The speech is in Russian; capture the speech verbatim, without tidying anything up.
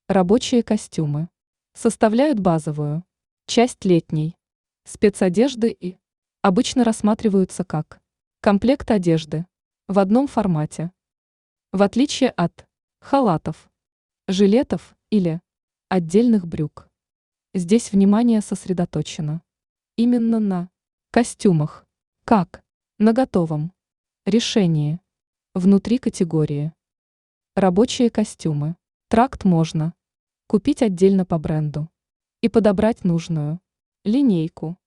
Рабочие костюмы составляют базовую часть летней спецодежды и обычно рассматриваются как комплект одежды в одном формате. В отличие от халатов, жилетов или отдельных брюк. Здесь внимание сосредоточено именно на костюмах, как на готовом решении внутри категории. Рабочие костюмы. Тракт можно купить отдельно по бренду и подобрать нужную линейку.